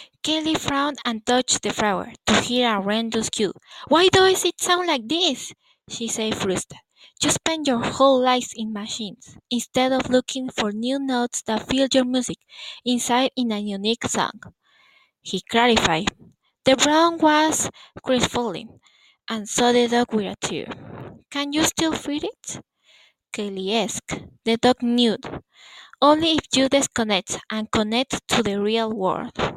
Kelly frowned and touched the flower to hear a horrendous cue. "Why does it sound like this?" she said frustrated. "You spend your whole lives in machines, instead of looking for new notes that fill your music inside in a unique song." He clarified. The brown was crestfallen, and so the dog with a tear. "Can you still feed it?" Kelly asked. The dog newed. "Only if you disconnect and connect to the real world."